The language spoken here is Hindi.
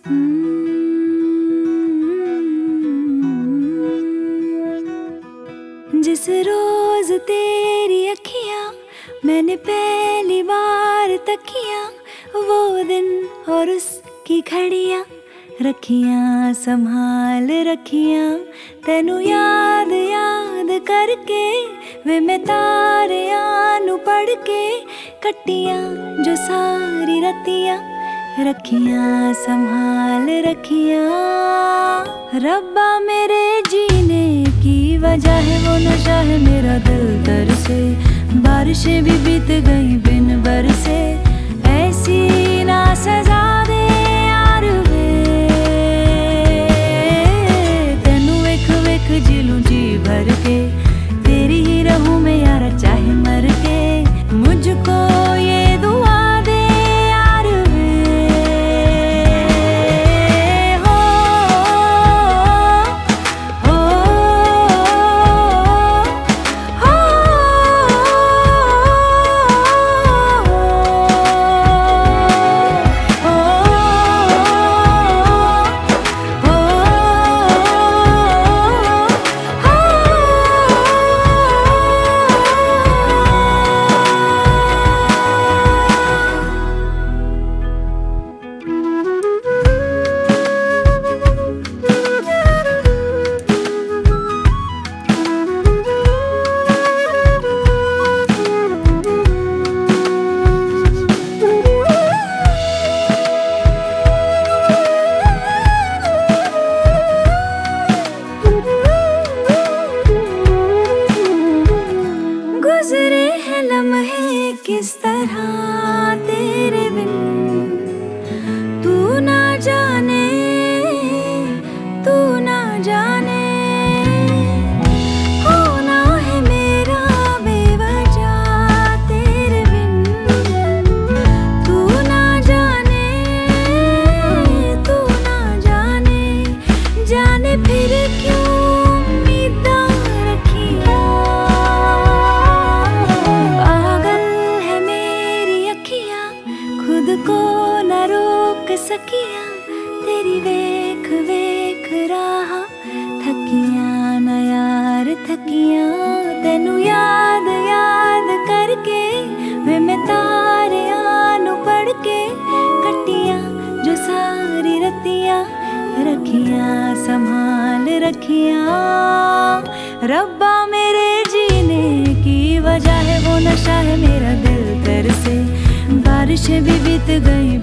जिस रोज तेरी अखियां मैंने पहली बार तकिया, वो दिन और उसकी घड़ियां रखियां संभाल रखियां। तेनू याद याद करके वे मैं तारियां नू पढ़ के कट्टियां जो सारी रतियां रखियां संभाल रखियां। रब्बा मेरे जीने की वजह है वो नशा है मेरा दिल तरसे, बारिशें भी बीत गई बिन बरसे, ऐसी ना सजा दे यार वे। तेनू वेख वेख जी लूं जी भर के, तेरी ही रहूं मैं यार चाहे मर के। मुझको ये दुआ दे यार वे। हो हो हो गुज़रे हैं लम्हे किस तरह तेरे बिन, तू ना जाने तू ना जाने। होना है मेरा बेवजह तेरे बिन, तू ना जाने तू ना जाने। जाने फिर क्यों उम्मीदां रखियां, खुद को न रोक सकिया। तेरी वेख वेख राह थकिया न यार थकिया। तेनू याद याद करके वे मैं तारियां नू पढ़ के कट्टियां जो सारी रतियां रखियां संभाल रखियां। रब्बा मेरे जीने की वजह है वो नशा है मेरा दिल तरसे, बारिशें भी बीत गई